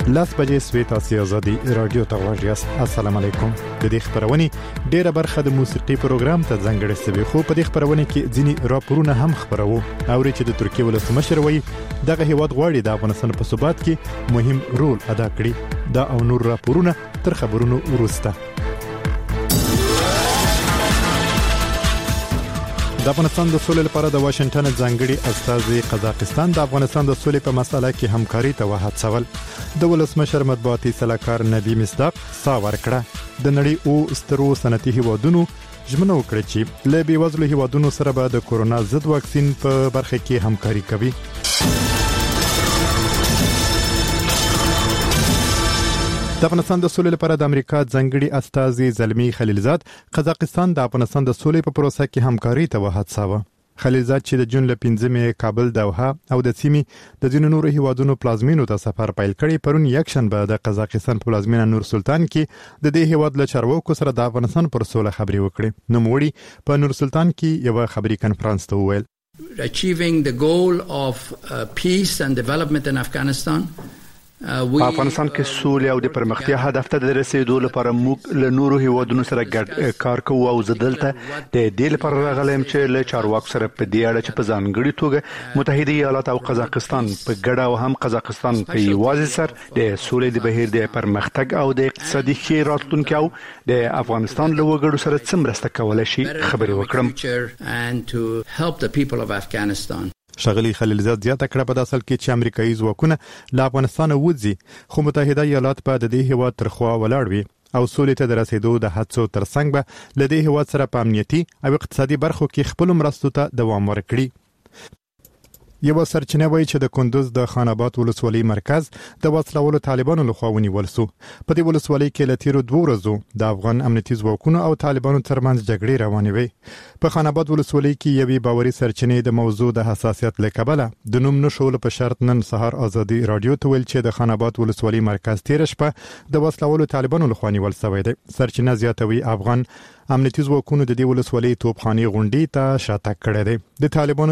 لاس بجې سوي تاسو آزادي رادیو ته ورغاست. السلام علیکم. د دې خبرونه ډیره برخه د موسیقي پروګرام ته ځانګړې سوي، خو په دې خبرونه کې ځینی راپورونه هم خبرو او چې د ترکیه ولسمشر وایي دغه هیواد غواړي د افغانستان په ثبات کې مهم رول ادا کړي. دا او نور راپورونه تر خبرونو وروسته. د افغانستان د سولې لپاره د واشنگټن ځانګړي استازي قزاقستان د افغانستان د سولې په مسله کې همکاري ته وهڅول. د ولسمشر مطبوعاتي سلاکار نبی مصداق ساور کړه د نړۍ او سترو صنعتي هیوادونو ژمنه وکړه چې له بیوزلو هیوادونو سره به د کورونا ضد واکسین په برخه کې همکاري کوي. د افغانستان د سولې لپاره د امریکا ځانګړي استازي زلمی خلیلزاد قزاقستان د افغانستان د سولې په پروسه کې همکاري ته وهڅاوه. خلیلزاد چې د جون ل 15 کابل دوحه او د سیمې د ځینو نورو هیوادونو پلازمینو ته سفر پیل کړي پرون یکشنبه د قزاقستان په پلازمینه نور سلطان کې د دې هیواد له چارواکو سره د افغانستان پر سولې خبري وکړي. نوموړي په نور سلطان کې یو خبري کنفرانس ته وویل Achieving the goal of peace and development in Afghanistan. په افغانستان کې سولې او د پرمختیا هدف ته د رسیدو لپاره موږ له نورو هیوادونو سره ګډ کار کوو او زدلته د دې لپاره راغلم چې له چارواکو سره په دې اړه چې په ځانګړي توګه متحده ایالات او قزاقستان په ګډه او هم قزاقستان په یوازې سر د سولې د بهیر د پرمختګ او د اقتصادي ښه راتلونکي او د افغانستان له وګړو سره څومره کولای شي خبرې وکړم. شغلی خلیلزاد زیاته کړه په اصل کې چې امریکایي ځواکونه له افغانستان وځي خو متحده ایالات په د دې هیواد ترخوا ولاړ وي او سولې ته د رسیدو د هڅو ترڅنګ به له دې هیواد سره په امنیتي او اقتصادي برخو کې خپل مرستو ته دوام ورکړي. یو سرچینه وایي چې د کندوز د خان آباد ولسوالۍ مرکز د وسلوالو طالبانو لخوا ونیول شو. په دې ولسوالۍ کې له تیرو 2 ورځو د افغان امنیتي ځواکونو او طالبانو ترمنځ جګړې روانې وي. په خان آباد ولسوالۍ کې یوې باوري سرچینې د موضوع د حساسیت لکبله د نوم نشول په شرط نن سهار آزادي رادیو ته ویل چې د خان آباد ولسوالۍ مرکز تیر شپه د وسلوالو طالبانو لخوا نیول شوی دی. سرچینه زیاتوي افغان امنیتي ځواکونو د دې ولسوالۍ توپخانه غونډې ته شاته کړی دی. د طالبانو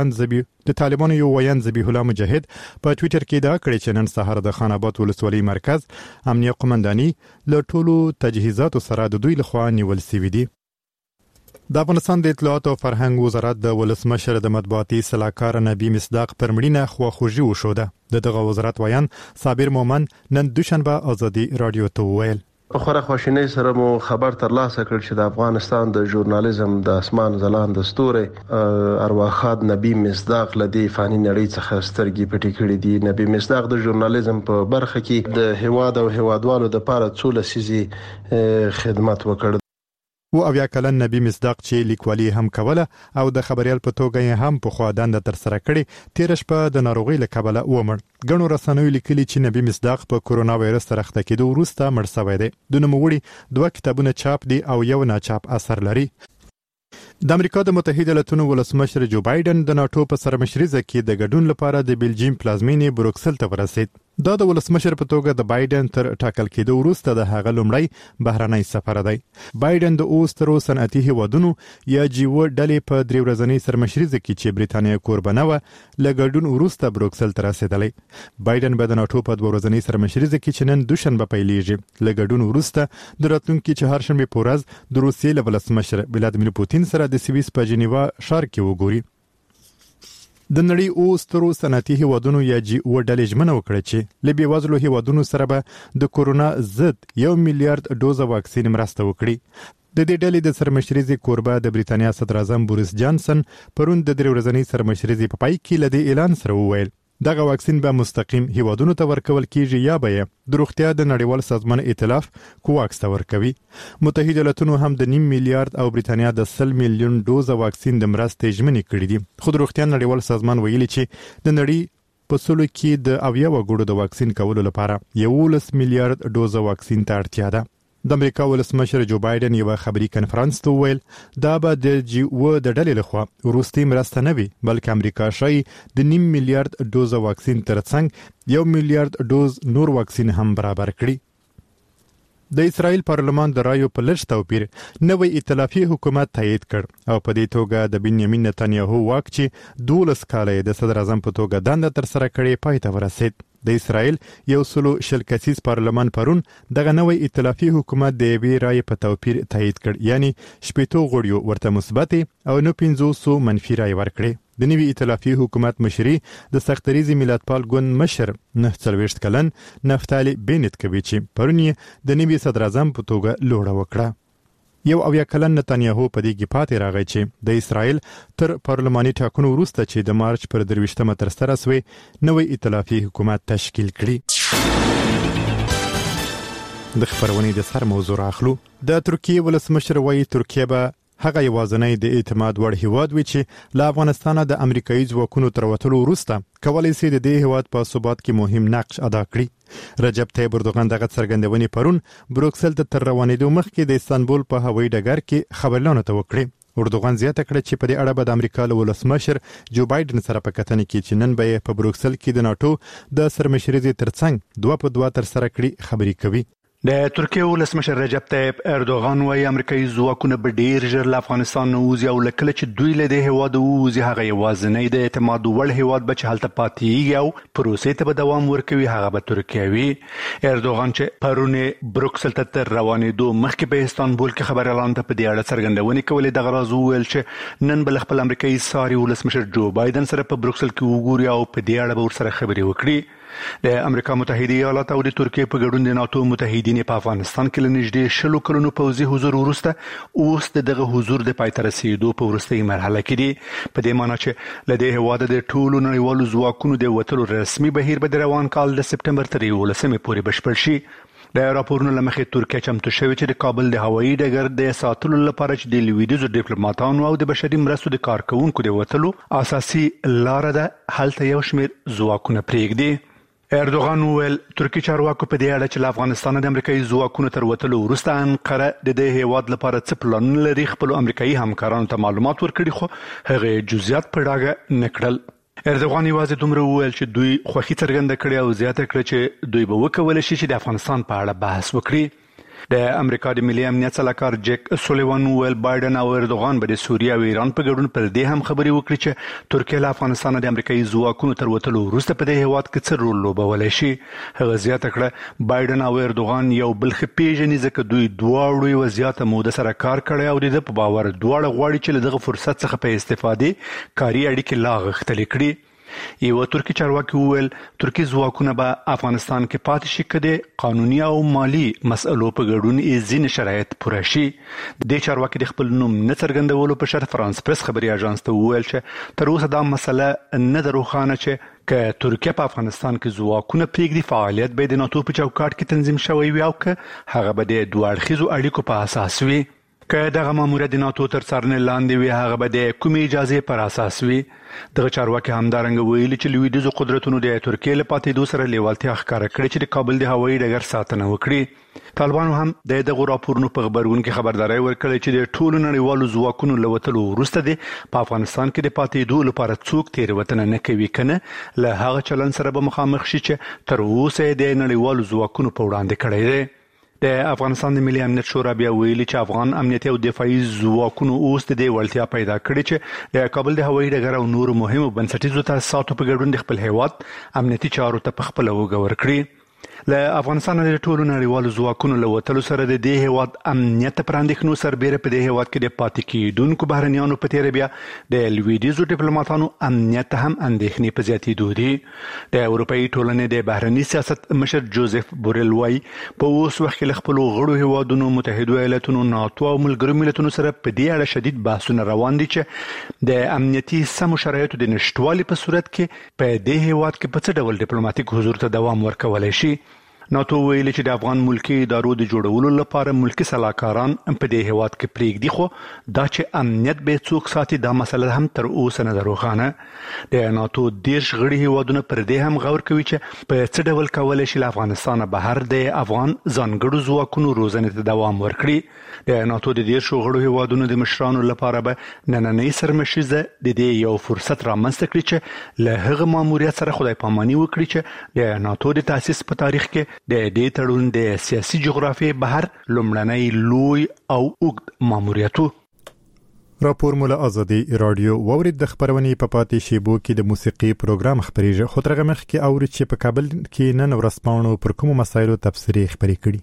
یو ویان ذبیح الله مجاهد په ټوئیټر کې دا کړی چې نن سهار د خان آباد ولسوالۍ مرکز امنیه قومنداني له ټولو تجهیزاتو سره د دوی لخوا نیول شوی دی. د افغانستان د اطلاعات او فرهنګ وزارت د ولسمشر د مطبوعاتي سلاکار نبی مصداق پر مړینه خواخوږي وشوده. دغه وزارت ویان صابر مومن نن دوشنبه آزادي رادیو ته وویل په خوره خوشینۍ سره مو خبر ترلاسه کړ چې د افغانستان د ژورنالیزم د اسمان ځلانده ستوري ارواخاد نبی مصداق لدی فانی نړۍ څخه سترګې پټې کړې دي. نبی مصداق د ژورنالیزم په برخه کې د هواد او هوادوالو د لپاره څو لسیزي خدمت وکړ. و اویا کلن نبی مصداق چې لیکوالي هم کوله او د خبريال په توګه هم په خوا دنده تر سره کړي تیر شپه د ناروغي له کبله ومړ. ګڼو رسنیو لیکلي چې نبی مصداق په کورونا وایرس سره اخته کېدو وروسته مړ شوی دی. د نوموړي 2 کتابونه چاپ دي او یو ناچاپ اثر لري. د امریکا د متحده ایالاتونو ولسمشر جو بایدن د ناتو په سرمشريزه کې د ګډون لپاره د بلجیم پلازمینې بروکسل ته ورسید. دا د ولسمشر په توګه د بایدن تر ټاکل کېدو وروسته د هغه لومړی بهرنی سفر دی. بایدن د اوسترو صنعتي هیوادونو یا جیو ډلې په 3 ورځنۍ سرمشريزه کې چې بریتانیا کوربنه و لګډون وروسته بروکسل ته رسیدلی. بایدن به د ناتو په 2 ورځنۍ سرمشريزه کې چې نن دوشنبه پیلېږي لګډون وروسته د راتلونکي چهارشنبه په ورځ د روسیې ولسمشر ولادیمیر پوتین سره د سویس په جنیوا ښار کې وګوري. د نړۍ او سترو صنعتي هیوادونو یا جی او ډلې ژمنه وکړه چې له بیوزلو هیوادونو سره به د کورونا ضد 1 میلیارډ ډوزه واکسین مرسته وکړي. د دې ډلې د سرمشريزي کوربه د بریتانیا صدر اعظم بوریس جانسن پرون د 3 ورځنۍ سرمشريزي په پای کې لدی اعلان سره وویل دغه واکسین به مستقیم هیوادونو ته ورکول کیږي یا به د روغتیا د نړیوال سازمان ائتلاف کوواکس ته ورکوي. متحده ایالاتونو هم د 1.5 میلیارډ او بریتانیا د 100 میلیون ډوزه واکسین د مرستې ژمنې کړې دي. خو د روغتیا نړیوال سازمان ویلي چې د نړۍ په سلو کې د 80 وګړو د واکسین کولو لپاره 11 میلیارډ ډوزه واکسین ته اړتیا ده. د امریکا ولسمشر جو بایدن یو خبري کنفرانس ته ویل دا به د جی او د ډلې لخوا وروستي مرسته نه وي بلکې امریکا شای د 1.5 میلیارډ ډوزه واکسین ترڅنګ 1 میلیارډ ډوز نور واکسین هم برابر کړي. د اسرایل پارلمان د رایو په لږ توپیر نوې ائتلافي حکومت تایید کړ او په دې توګه د بنیامین نتانیاهو واک چې 12 کاله د صدر اعظم په توګه دنده تر سره کړې پای ته ورسید. د اسرایل 100 کسیز پارلمان پرون دغه نوې ائتلافي حکومت د یوې رای په توپیر تایید کړ، یعنی 80 غړیو ورته مثبت او 500 منفي رای ورکړي. د نوې ائتلافي حکومت مشري د سختریزي ملتپال ګوند مشر 49 کلن نفتالي بنت کوي چې پرون د نوې صدر اعظم په توګه لوړه وکړه. 1 کلن نتانیاهو په دې کې پاتې راغی چې د اسرایل تر پارلماني ټاکنو وروسته چې د مارچ پر 23مه تر سره شوی نوې ائتلافي حکومت تشکیل کړي. د خبرونې د سر موضوع اخلو. د ترکیه ولسمشر وايي ترکیه به هغه یوازنی د اعتماد وړ هیواد وي چې له افغانستانه د امریکایي ځواکونو تر وتلو وروسته کولای شي د دې هیواد په ثبات کې مهم نقش ادا کړي. رجب طیب اردوغان دغه څرګندونې پرون بروکسل ته تر روانېدو مخکې د استانبول په هوایي ډګر کې خبرلانو ته وکړي. اردوغان زیاته کړه چې په دې اړه به د امریکا له ولسمشر جو بایدن سره په کتنې کې چې نن به په بروکسل کې د ناتو د سرمشرۍ ترڅنګ 2 په 2 تر سره کړي خبرې کوي. د ترکیه ولسمشر رجب طیب اردوغان وايي امریکایي ځواکونه به ډیر ژر له افغانستان نه وځي او لکه چې دوی له دې هیواد وځي هغه یوازنی د اعتماد وړ هیواد به چې هلته پاتې او پروسې ته به دوام ورکوي هغه به ترکیه وي. اردوغان چې پرونه بروکسل ته تر روانېدو مخکې په استانبول کې خبر اعلان ته په دې اړه څرګندونې کولې. دغه راز وویل چې نن بل خپل امریکایي ساري ولسمشر جو بایدن سره په بروکسل کې وګوري او په دې اړه به ورسره خبرې وکړي. د امریکا متحده ایالات او د ترکیه په ګډون د ناتو متحدین په افغانستان کې لنږدې 100 کلونو پوځي حضور وروسته اوس دغه حضور د پای ته رسیدو په وروستۍ مرحله کې دی. په دې معنی چې له دې هواده د ټولو نړیوالو ځواکونو د وتلو رسمي بهیر به د روان کال د سپټمبر تر 11مې پورې بشپړ شي. د راپورونو لمخې ترکیه چمتو شوې چې د کابل د هوایي ډګر د ساتلو لپاره چې د لویدیځو ډیپلوماټانو او د بشري مرستو د کارکونکو د وتلو اساسي لار ده هلته یو شمېر ځواکونه پرېږدي. اردوغان وویل ترکی چارواکو په دې اړه چې له افغانستان د امریکایي ځواکونو تر وتلو وروسته انقره د دې هیواد لپاره څه پلانونه لري خپل امریکایي همکارانو ته معلومات ورکړي خو هغه جزئیات په ډاګه نه کړل. اردوغان یوازې دومره وویل چې دوی خوښي څرګنده کړې او زیاته کړه چې دوی به وکولای شي چې د افغانستان په اړه بحث وکړي. د امریکا د ملي امنیت سلاکار جیک سولیوان ویل بایدن او اردوغان به د سوریه او ایران په ګډون پر دې هم خبرې وکړي چې ترکیه له افغانستان د امریکایي ځواکونو تر وتلو وروسته په دې هیواد کې څه رول لوبولی شي. هغه زیاته کړه بایدن او اردوغان یو بل ښه پیژني ځکه دوی دواړو یوه زیاته موده سره کار کړی او د ده په باور دواړه غواړي چې له دغه فرصت څخه په استفادې کاري اړیکې لا غښتلې کړي. یو ترکی چارواکي وویل ترکی ځواکونه به افغانستان کې پاتې شي که د قانوني او مالی مسئلو په ګډون یې ځینې شرایط پوره شي. د چارواکي د خپل نوم نه څرګندولو په شرط فرانس پریس خبري اژانس ته وویل چې تر اوسه دا مسله نه ده روښانه چې که ترکیه په افغانستان کې ځواکونه پرېږدي فعالیت به د ناتو په چوکاټ کې تنظیم شوی وي او که هغه به د دوه اړخیزو اړیکو په اساس وي. که دغه ماموریت د ناتو تر څارنې لاندې وي هغه به د کومې اجازې پر اساس وي. دغه چارواکي همدارنګه ویلي چې لویدیځو قدرتونو د ترکیې له پاتېدو سره لیوالتیا ښکاره کړې چې د کابل د هوایي ډګر ساتنه وکړي. طالبانو هم د دغه راپورونو په خبرونه کې خبرداري ورکړې چې د ټولو نړیوالو ځواکونو له وتلو وروسته په افغانستان کې د پاتېدو لپاره څوک تېروتنه نه کوي کنه له هغه چلن سره به مخامخ شي چې تر اوسه د نړیوالو ځواکونو په وړاندې کړی دی. د افغانستان د ملي امنیت شورا بیا ویلي چې افغان امنیتي او دفاعي ځواکونو اوس د دې وړتیا پیدا کړې چې د کابل د هوایي ډګر او نورو مهمو بنسټیزو تاسیساتو په ګډون د خپل هیواد امنیتي چارو ته په خپله اوږه ورکړي. له افغانستان د ټولو نړیوالو ځواکونو له وتلو سره د دې هیواد امنیت پر اندېښنو سربیره په دې هیواد کې د پاتې کېدونکو بهرنیانو په تېره بیا د لویدیځو ډیپلوماټانو امنیت هم اندېښنې په زیاتېدو دي. د اروپایي ټولنې د بهرني سیاست مشر جوزف بورل وایي په اوس وخت کې له خپلو غړو هیوادونو متحده ایالاتونو ناتو او ملګرو ملتونو سره په دې اړه شدید بحثونه روان دي چې د امنیتي سمو شرایطو د نشټوالي په صورت کې په دې هیواد کې په څه ډول ډیپلوماټیک حضور ته دوام ورکولی شي. ناتو ویلي چې د افغان ملکی ادارو د جوړولو لپاره ملکی سلاکاران په دې هیواد کې پرېږدي خو دا چې امنیت به څوک ساتي دا مسله هم تر اوسه نه ده روښانه. د ناتو 10 غړي هیوادونه پر دې هم غور کوي چې په څه ډول کولی شي له افغانستانه بهر د افغان ځانګړو ځواکونو روزنې ته دوام ورکړي. د ناتو د 10 غړو هیوادونو د مشرانو لپاره به نننۍ سرمشیزه د دې یو فرصت رامنځته کړي چې له هغه ماموریت سره خدای پاماني وکړي چې د ناتو د تاسیس په تاریخ کې د دې تړون د سیاسي جغرافیې بهر لومړنی لوی او اوږد ماموریت و. راپور مولا ازادي رادیو وورید د خبرونې په پاتې شیبو کې د موسیقي پروګرام خبريږي خو ترغه مخ کې اوري چې په کابل کې نن ورځپاڼو پر کوم مسایلو تبصرې خبرې کړي.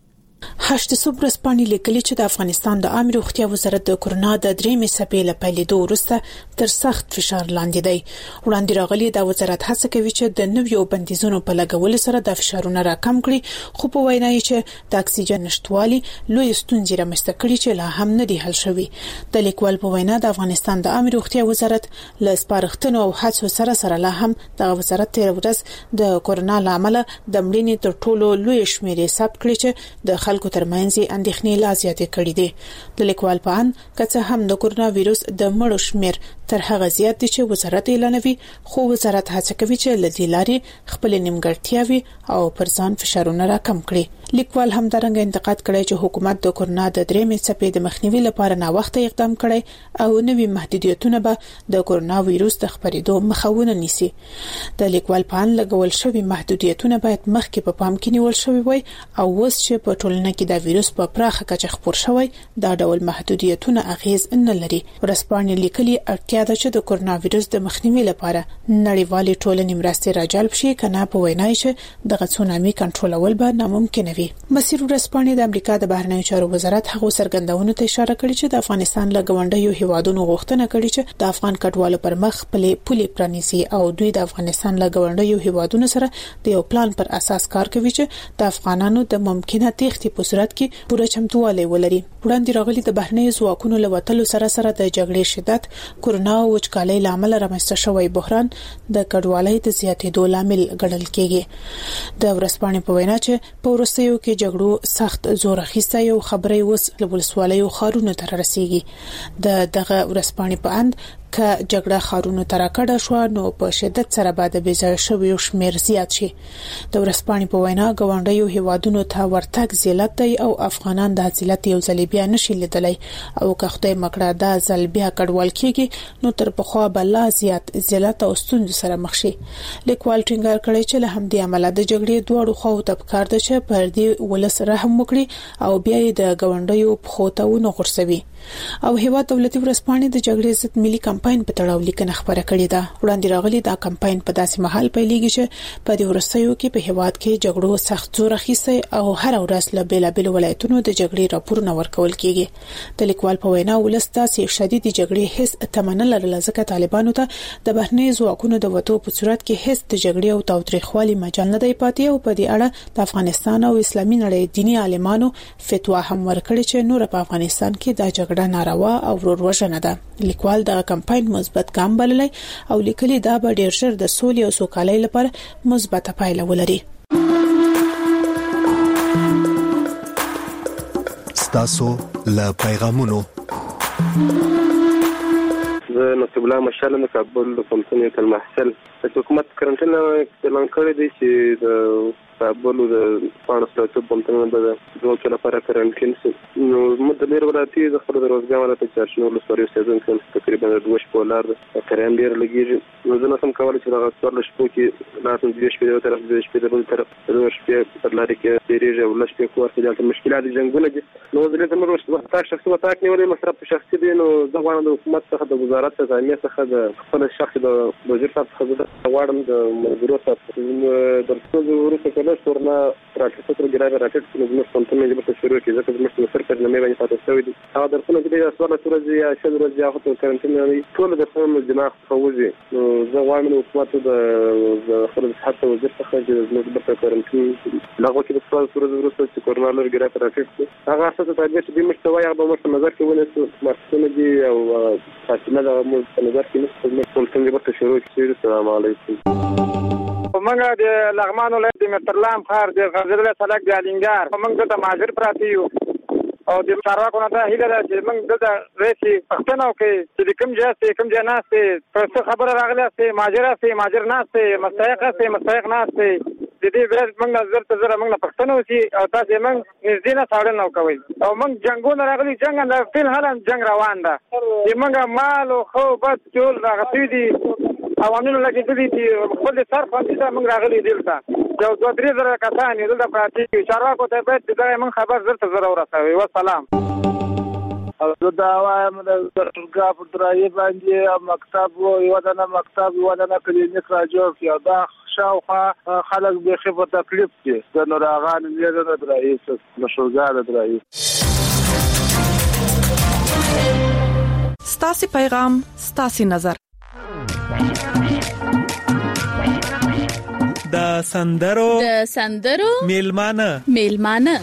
8 صبح رسپانې لیکلي چې د افغانستان د عامه روغتیا وزارت د کورونا د 3 څپې له پیلېدو وروسته تر سخت فشار لاندې دی. وړاندې راغلي د وزارت هڅه کوي چې د نویو بندیزونو په لګولو سره د فشارونو راکم کړي خو په وینا یې چې د اکسیجن نشټوالي لوی ستونزې رامنځته کړي چې لا هم نه دي حل شوي. د لیکوال په وینا د افغانستان د عامه روغتیا وزارت له سپارښتنو او هڅو سره لا هم د وزارت تیر ورځ د کورونا لامل د مړینې تر ټولو لوی شمیرې ثبت کړي چې د خلکو ترمنځ اندېښنې لا زیاتې کړې دي. د لیکوال په اند که هم د کورونا وایروس د مړو شمیر تر هغه زیات دي چې وزارت اعلانوي خو وزارت هڅه کوي چې لدې لارې خپل نیمګړتیاوي او پر ځان فشارونه راکم کړي. لیکوال هم درنګ انتقاد کړی چې حکومت د کورونا د 3 څپې د مخنیوي لپاره نا وخت اقدام کړي او نوي محدودیتونه به د کورونا وایروس د خپرېدو مخاونه نیسي. د لیکوال په اند لګول شوی محدودیتونه باید مخکې په پام کې نیول شوی وي او اوس چې په ټولنه کې د وایروس په پراخه کچه خپور شوی دا ډول محدودیتونه اغیز نه لري. ورسپانې لیکلي اړتیا ده چې د کورونا وایروس د مخنیوي لپاره نړیوالې ټولنې مرستې راجلب شي کنه په وینا چې د غڅونامي کنټرولول به ناممکن وي. مسیر ورسپانې د امریکا د بهرنیو چارو وزارت هغه سرګندونو ته اشاره کړې چې د افغانستان له غونډیو هیوادونو غوښتنه کړې چې د افغان کډوالو پر مخ پولې پرانیسي او دوی د افغانستان له غونډیو هیوادونو سره د یو پلان پر اساس کار کوي چې د افغانانو د ممکنه تېښتې په صورت کې پوره چمتووالی ولري. وړاندې راغلي د بهرنیو ځواکونو له وتلو سره د جګړې شدت کورونا او وچکالۍ لامل رامنځته شوی بحران د کډوالۍ د زیاتېدو لامل ګڼل کېږي. د ورسپانې په وینا چې په وروستیو کې جګړو سخت زور اخیستی او خبرې اوس له ولسوالیو ښارونو ته رسیږي. دغه ورسپانې په اند که جګړه خارونو تر کډه شو نو په شدت سره به د بېځای شویو شمیر زیات شي. د ورسپانې په وینا غونډیو هیوادونو ته ورتګ ذلت دی او افغانان د ذلت یو ځل بیا نشي لیدلی او که خدای مکړه دا ځل بیا کډوال کیږي نو تر پخوا بل زیات ذلت او ستونزې سره مخ شي. لیکوال ټینګار کړی چې له همدې عمله د جګړې دوړو خو د پکار د چې پر دې ولس رحم وکړي او بیا د غونډیو په خوتاونو غرسوي. او هیواد دولتي ورسپانې د جګړې ضد ملي کمپاین په تړاو لیکنه خبره کړې ده. وړاندې راغلي دا کمپاین په داسې مهال پیلېږي چې په دې ورستیو کې په هیواد کې جګړو سخت زور اخیستی او هر ورځ له بیلابل ولایتونو د جګړې راپورونه ورکول کېږي. د لیکوال په وینا ولس تاسې شدید جګړې هیڅ تمنه لرله ځکه طالبانو ته د بهرنیو ځواکونو د وټو په صورت کې هیڅ د جګړې او تاوتریخوالي مجال نه دی پاتې او په دې اړه د افغانستان او اسلامي نړۍ دینی عالمانو فتوا هم ورکړي چې نور په افغانستان کې دا جګړه ناروا او وروژنه ده. لیکوال د کمپاین مثبت ګام بللی او لیکلي دا به ډیر ژر د سولې او سوکالۍ لپاره مثبت پایله ولري. ستاسو له پیغامونو زه نصیب الله مشال د کابل د پوهنتون المحصل د حکومت کرنټین اعلان کړی دی چې د کابل د پاڼسلاتو پوهنتون به د دوه کال لپاره کرنټین شي. نو موږ د ډیر ولایتي د خپل روزګار ولایت چارشنو له سوري سیزن تقریبا 2 شپولار د کرن ډیر لګیږي. نو زه نه سم کولای چې دا څور شپو کې لازم دې شپې د طرف د شپې د بل طرف د شپې په لاري کې تیریږي او لږ شپې کور کې د مشکلات جنگونه دي. نو زه دې تمرو وخت شخصي وتاک نیولې مصرف شخصي دي. نو زه غواړم د حکومت څخه د وزارت ځانګړي څخه د خپل شخصي د وزیر صاحب څخه غواړم د مدیریت صاحب د ټولو ورته کله ورنه راټیټ ستر ګرای راټیټ نو موږ څنګه نه به شروع کیږي ځکه موږ سره پر نمې باندې پاتې شوی دي. هغه درته د دې اصل ترځي یا شل ورځې هغه ته کرنټین ټول د فهم دماغ خوځي. نو زه غواړم د حکومت د خپل صحت وزیر څخه چې موږ به کرنټین لغوه کې د څو ورځې وروسته چې کورونا لر ګرای راټیټ هغه اساسه تدبیر چې مشتوي هغه به موږ نظر کې ونیسو مارسونه دي او فاصله د موږ نظر کې نشته موږ څنګه به شروع کیږي. السلام علیکم. ومنګه د لغمان ولایت د مترلام خار د غزل سلک د الینګار ومنګه د ماجر پراتیو او د چارواکو نه د هیله ده چې موږ د ریسي پښتنو کې چې کوم ځای کوم ځای ناشته پرڅه خبره راغله چې ماجر ناشته مستحق ناشته د دې ورځ موږ نظر ته زره موږ پښتنو سي او تاسو موږ نږدې نه څاړل نو کوي او موږ جنگونه راغلي جنگ نه فل حالن جنگ روان ده چې موږ مال او خو بد ټول راغلي دي عوامل لګیدلي دي خپل سر باندې موږ راغلي دلته یو 2-3 زره کسان یې دلته پراته دي. چارواکو ته باید دا موږ خبر زر ته زر ورسوي. والسلام. او دا وایم د ټولګه په درایي باندې مکتب یو دنه مکتب یو دنه کلینیک را جوړ کړ. دا شاوخوا خلک به خبر تکلیف دي د نوراغان نه د رئیس مشورګار د رئیس. ستاسي پیغام ستاسي نظر. د سندرو میلمانه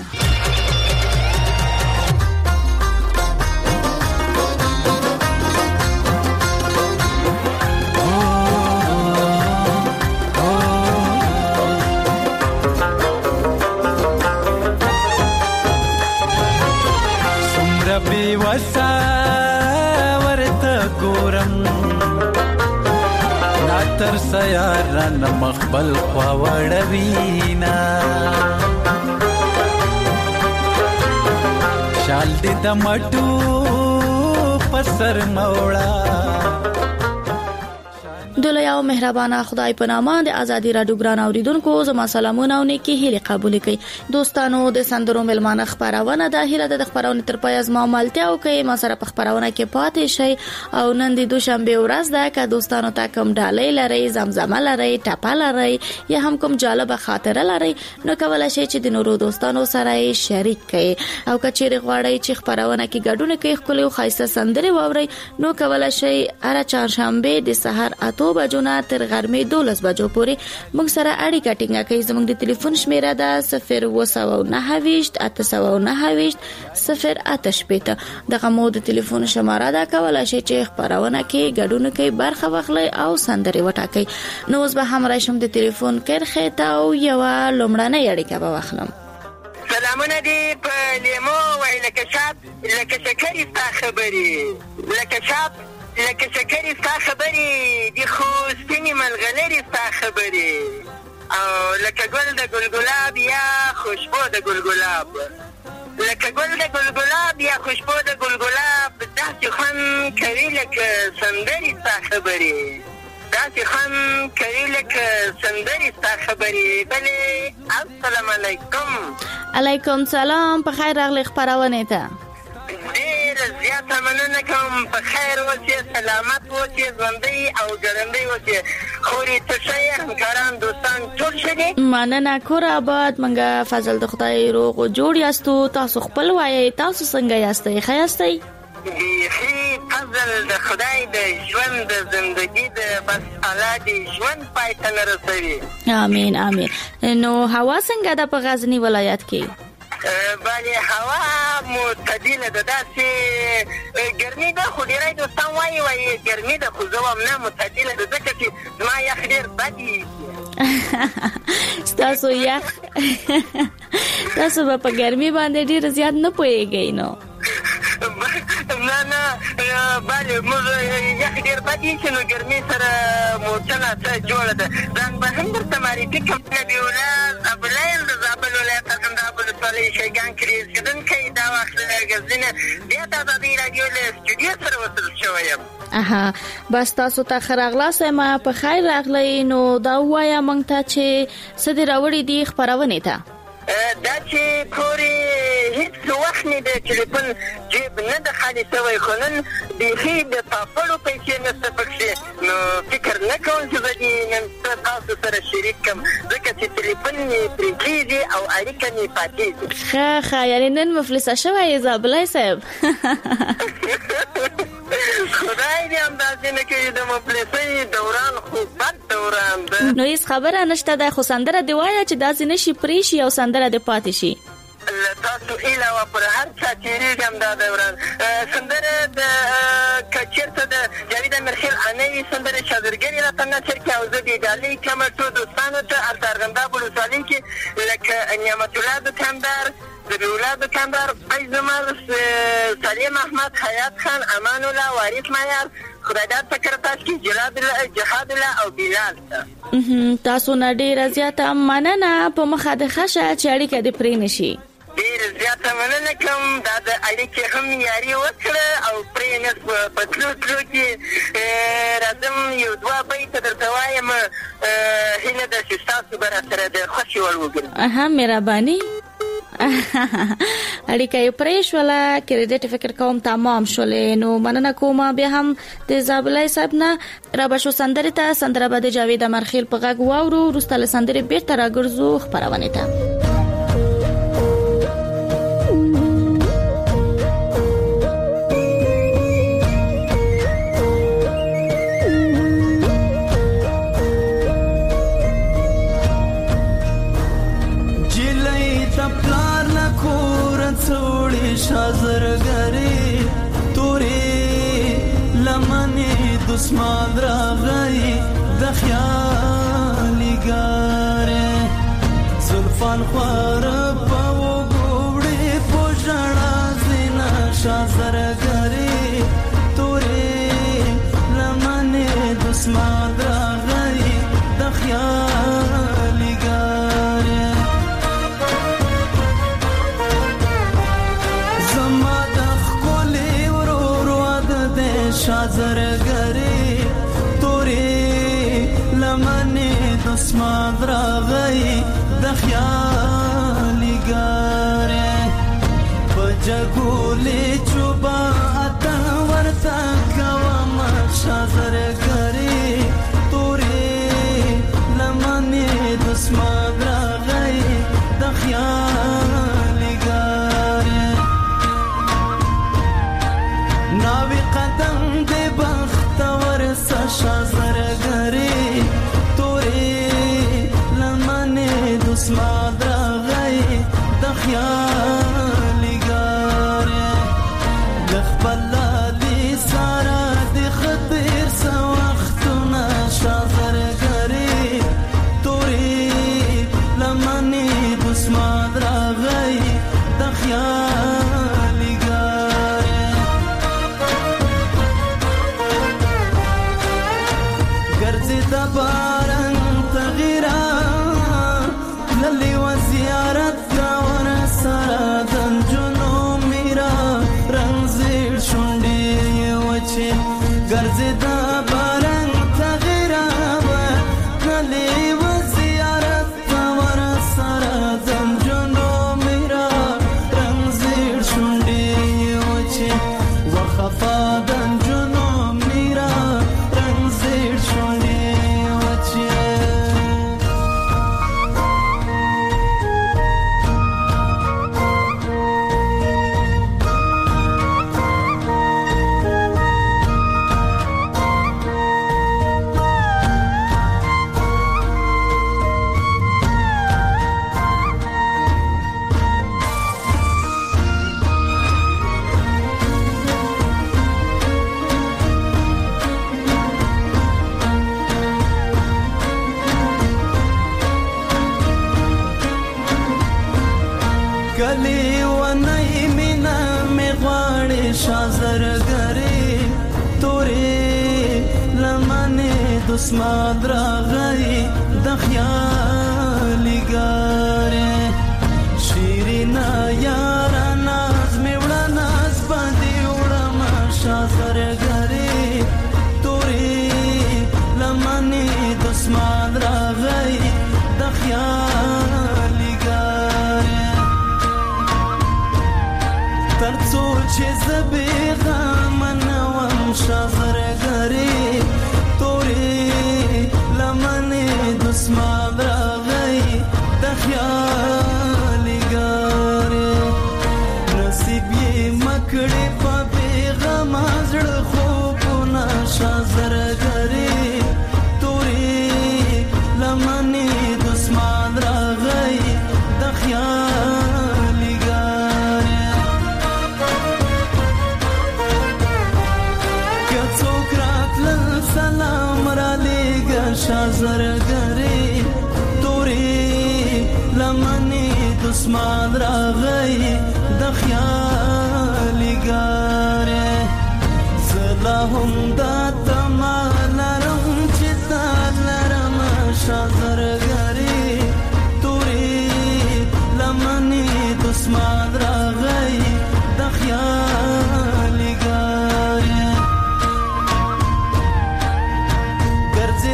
ربي وسا ورته ګورم ناتر سیاران مخبل خوا وړوینا شال دې د مټو پسر موړا. دلیا او مهربانه خدای په نامه د ازادي رادیو ګران اوریدونکو زما سلامونه او نیکی هیله قبول کړئ. دوستانو د سندرو ملمانه خبرونه د هیله د خبرونه تر پای از ما ملتیا او کې ما سره په خبرونه کې پاتې شي. او نن د دوشنبه ورځ ده که دوستانو ته کوم ډالۍ لري زمزمه لري ټپه لري یا هم کوم جالب خاطره لري نو کولای شئ چې د نورو دوستانو سره شریک کړئ. او که چیرې غواړئ چې خبرونه کې ګډون کړئ خپل خاصه سندري واورئ نو کولای شئ هر چهارشنبه د سحر 8 بجو نه تر غرمې 12 بجو پورې موږ سره اړیکه ټینګه کړئ. زموږ د ټلیفون شمیره ده 029 دغه مو د ټلیفون شماره ده. کولای شئ چې خبرونه کې ګډون کړئ برخه واخلئ او سندري وټاکئ. نو اوس به هم راشم د ټلیفون کرخه ته او یو لومړنۍ اړیکه به واخلم. سلامونه دي په لیمو وای لکه شاب لکه شکرې ستا خبرې لکه شاب لکه شکرې ستا خبرې دي خو سپینې ملغلرې ستا خبرې او لکه ګل د ګلګلاب یا خوشبو د ګلګلاب لکه ګل د ګلګلاب یا خوشبو د ګلګلاب داسې خوند کوي لکه سندرې ستا خبرې داسې خوند کوي لکه سندرې ستا خبرې. بلې السلام علیکم. علیکم سلام. په خیر راغلی خبرونه ته. ډېر زیاته مننه کوم. په خیر اوسې سلامت اوسې ژوندی او ګړندی اوسې. خورې ته ښه یې همکاران دوستان ټول ښه دي؟ مننه کور آباد. منګه فضل د خدای روغ او جوړ یاستو. تاسو خپل وایئ تاسو څنګه یاستئ؟ ښه یاستئ؟ بیخي فضل د خدای د ژوند د زندگی د بس الله دې ژوند پای ته نه رسوي. امین امین. نو هوا څنګه ده په غزنی ولایت کې؟ بله هوا معتدله ده. داسې ګرمي ده خو ډېری دوستان وایي ګرمي ده خو زه وایم نه معتدله ده ځکه چې زما یخ ډېر بد ایږي. ستاسو یخ تاسو به په ګرمي باندې ډېر زیات نه پوهېږئ نو؟ نه بله موږ یخ ډېر بد ایږي نو ګرمي سره موچنه څه جوړه ده. ځان به هم درته معرفي کړم. نبي الله ابولیل د زابل ولایت ارغنداب ولسوالۍ شیګان کې اوسېدونکی دا وخت غزني بیا د ازادي راډیو له سټوډیو سره وصل شوی یم. اها بس تاسو ته ښه راغلاست. ما په خیر راغلی. نو دا ووایه موږ ته چې څه دې راوړي دي خپرونې ته؟ دا چې پورې هیڅ وخت نه د ټلیفون جیب نه د خالي شوی خو نن بیخي د پاپړو پیسې نشته پکښې نو فکر نه کوم چې زه دې نن تاسو سره شریک کړم ځکه چې ټلیفون مې پرې کېږي او اړیکه مې پاتېږي. ښه یعنې نن مفلسه شوی یې زابلی صاحب. خدای دې همداسې نه کوي. د مفلسۍ دوران خو بد دوران ده. نو هیڅ خبره نشته ده خو سندره دې وایه چې داسې نه شي پرې شي او سندره دې پاتې شي. تاسو علاوه پر هر چا تېرېږم دا دوران. سندره د که چېرته د جاوید امیرخېل انوي سندرې شاګردګرې راته نشر کړي او زه دې ډالۍ کړم ټول دوستانو ته هلته ارغنداب ولسوالۍ کې لکه نعمت الله دکاندار ذبیح الله دکاندار فیض عمر سلیم احمد حیات خان امان الله وارث معیار خدایداد سکرتاش کې جهاد الله او بلال. تاسو نه ډېره زیاته مننه. په مخه د ښه شه چې اړیکه دې پرې نه شي. ډېره زیاته مننه کوم. دا د اړیکې هم یاري وکړه او پرې نه په تلو کې راځم یو یو دوه بیته درته وایم هیله ده چې ستاسو به راسره د خوښې وړ وګرځي. مهرباني. اړیکه یې پرې شوله، کریډټ فکر کوم تمام شولې. نو مننه کوم بیا هم د زابلای صاحب نه را بشو سندره ته سندره به د جاوید امرخیل په غږ واورو. وروسته له سندرې بیرته راګرځو خبرونه ته. شازرګری تورې لمنې دسمان راغی د خیالي ګاره زلفان خوار په وګوړې پوجړا زینا شازرګری تورې لمنې دسمان راغی د خیالي ګاره شازرګری تورې لمنې دسمان راغی د خیالي ګاره په جګولې چوبا اته ورته کوم شازرګری تورې لمنې دسمان راغی د خیالي ګاره ناوی قدم دے بختور سا شازرګری تورې لمنې دسمان راغی د خیالي ګاره د خپل لالي سارا د خطر سا وختونه شازرګری تورې لمنې دسمان راغی د خیالي ګاره ګرځي د باران تغیرا للی و زیارت کا ور سره دنجونو میرا رنگ زیر شونډي وچه ګرځي د باران تغیرا للی و زیارت کا ور سره دنجونو میرا رنگ زیر شونډي وچه وخفا دنجونو میرا رنگ زیر شونډي کلی ونای مینا می غواړي شازرګری تورې لمنې دسمان راغی د خیالي ګاره شیرینا یارا ناز می وړه ناز باندې وړم شازرګری تورې لمنې دسمان راغی د خیالي ګاره ترڅو چې زبې غمنوم شازرګری تورې لمنې دسمان راغی د خیالي ګاره نصیب یې مکړې په پیغام زړه خوبونه شازرګری تورې لمنې دسمان راغی د خیالي ګاره سلام را لېږه شازرګری تورې لمنې دسمان راغی د خیالي ګاره زه لا هم دا تمه لرم چې تا لرم شازرګری تورې لمنې دسمان راغی د خیالي ګاره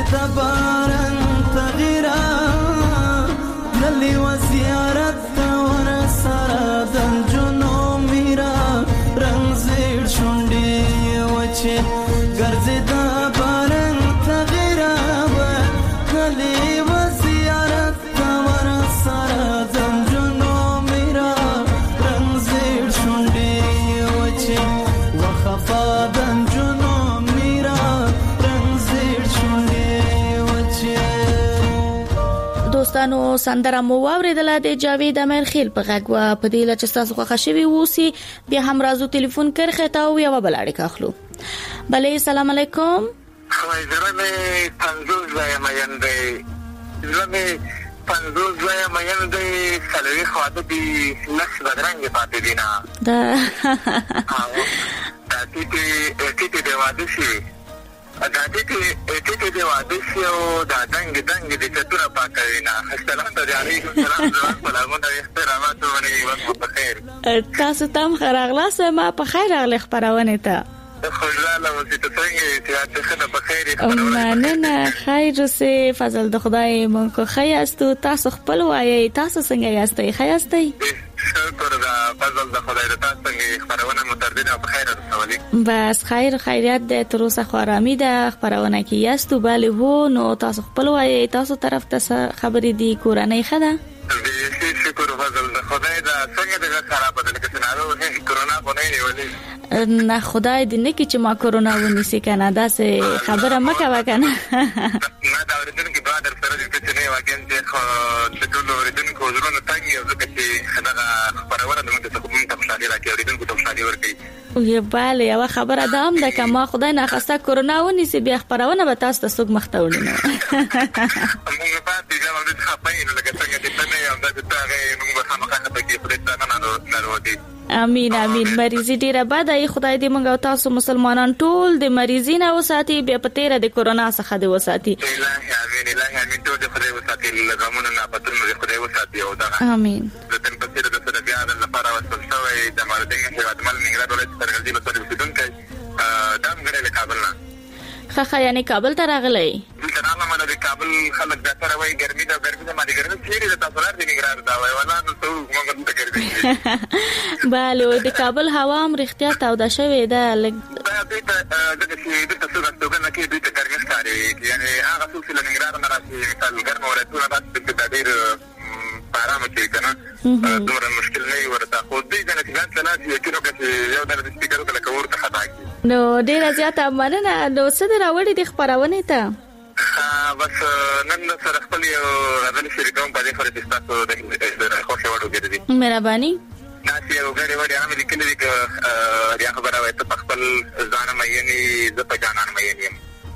دبارن تغیرا للی و زیارت ور سره دل جنو میرا رنگ زیر شونډي وچه ګرځي دبارن تغیرا للی و زیارت ور سره دل جنو میرا رنگ زیر شونډي وچه وخفا دل جنو میرا رنگ زیر شونډي وچه. دوستانو سندره مو واوریدله د جاوید امیر خیل په غږ وا په دې لچ تاسو خوښ شوي ووسی بیا هم راځو ټلیفون کرخه تا او یو بلاړی کاخلو. بله السلام علیکم. خوای زرمه 50 ځای مېندې زرمه 50 ځای مېندې سلوي خواته دي لښ بدرنګ پاتې دي نه دا ټیټه دی واده شي دا ټیټه دی واده شي او دا دنګ د چتره پاکوي نه السلام علیکم سلام احترامات ونی وخت په خیر. تاسو تم خراغلاس ما په خیر اغلی خبرونه ته خوشاله اوسئ ته څنګه یې چې خدای په خیر نه خیر سه فضل د خدای مونږ خو خیاستو تاسو خپل وایي تاسو څنګه یاستئ خیاستئ شکر دا فضل د خدای د تاسو څنګه خبرونه متردد په خیر رسولي بس خیریت د تر اوسه خورامي د خبرونه کې یاستو bale هو نو تاسو خپل وایي تاسو طرف ته خبرې دي کورنۍ خده شکر فضل د خدای دا څنګه د خراب بدل کې سنارو کرونا په نه نیولې نه خدای دې نه کې چې ما کرونا ونیسي کنه دا څه خبره مکه وکنه نه دا ورته کې بعد سره دې چې نه واګین چې د ټول ورته کو زرونه تانګي او ځکه چې دا خبرونه د موږ ته کوم تفصیلي راکې ورته کو تفصیلي ورکې یو bale یو خبره ده هم د کما خدای نه خسته کرونا ونیسي بیا خبرونه به تاسو ته څوک مختاوني نه موږ پاتې ځم د خپاین لکه څنګه چې ته نه یو د تاغه موږ خامخا ته کې پرېږده نه وروتي. امين مریضي ډیره بده ای خدای دې موږ تاسو مسلمانان ټول د مریضي نه وساتي بیا په تیره د کرونا څخه دې وساتي. الهي امين ټول دې خدای وساتي لغمونه نه پاتې موږ خدای وساتي او دا امين د تن په تیره د سره بیا د لپاره وسل شوی د مالدین هیواد مل نګراد ولایت سرګردي په تور وسیدونکو دام غره له کابل نه خخه یعنی کابل ته راغلی دلته راغلم د کابل خلک دا سره وای ګرمي د باندې ګرمي چیرې د تاسو لار دی نګراد دا وای ولا نو څو موږ ته ګرمي bale د کابل هوا هم رښتیا تاوده شوې ده لګ دا دې ته د تاسو د توګه کې دې ته ګرمي ښکاري یعنی هغه څه چې نګراد نه راځي مثال ګرم ولایتونه بس د ډېر آرام کې کنه دومره مشکل نه ورته خو دې ځنه چې ځان ته یو کې یو د سپیکر ته لکه ورته خطا کی نو ډیر زیاته مننه نو څه دراوړي د خبرونه ته بس نن سره خپل یو غوښتل شریکوم په دې خبره چې تاسو د خوښ وړو ګرځي مهرباني ناسي یو غړي وړي هم لیکلي دي چې یا خبره وایي ته خپل ځان مېني زه په جانان مېني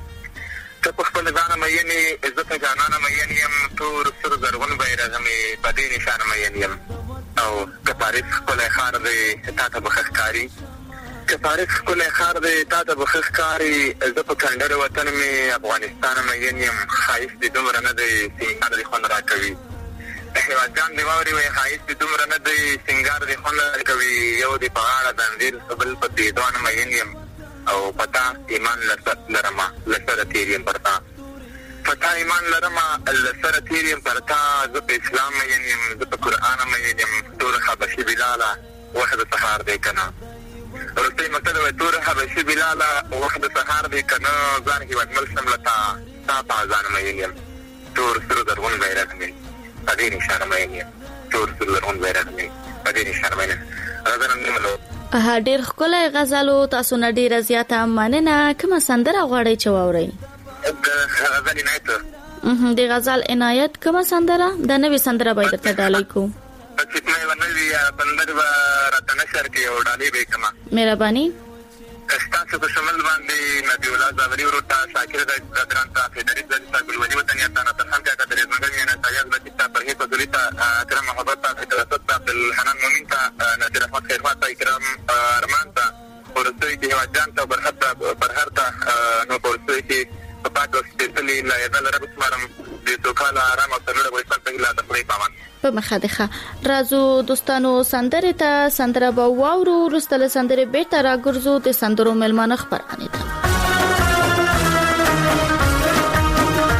ته خپل ځان مېني زه په جانان مېني تور سر زرغون بیرغ مې په دې نشان مېني او کپارې خپل خار دې تاسو بخښکاری کپارې خپل خار دې تاسو بخښکاری زه په کندر وطن مې افغانستان مېني خایف دې دومره نه دې سینګار دې خون راکوي هیواد جان دی ووري وای خایف دې دومره نه دې سینګار دې خون راکوي یو دې په اړه تنظیر قبل په دې دوه مېني او پتا ایمان لرما لسره تیریم پرتا پتا ایمان لرما لسره تیریم پرتا ز په اسلام یعنی ز په قران یعنی تور حبشي بلاله وحده سحار دې کنا ورته مطلب تور حبشي بلاله وحده سحار دې کنا ځان کې ودمل سملتا تا پازان یعنی تور سر درون غیرت مې پدې نشانه مې تور سر درون غیرت مې پدې نشانه مې راځم نو ډېر ښکلی غزلو تاسو نه ډېره زیاته مننه کومه سندره غواړئ چې واورئ غزل عنایت د غزل عنایت کومه سندره د نوې سندره باید درته ډالۍ کوو چې مې ونوي بندر راته نشر کې او ډالۍ به کما مهرباني تاسو په شمول باندې نبی الله زاوري ورته شاکر د ګران تاسو د دې د ګلونی وطن یا تاسو څنګه د دې څنګه نه تاسو د کتاب په هیڅ ځلیتا کرام محبت تاسو د الحنان مومن ته نادر احمد خیرات کرام ارمان ته ورته کې واجان ته برهر ته نو ورته کې په پاتو سپیشلی لا یادل رب سمارم د توکاله آرام او سره د وسط په لاته پرې پامان په مخادخه رازو دوستانو سندره ته سندره به واورو رستله سندره بیرته راګرځو د سندرو ملمانه خبرانه ده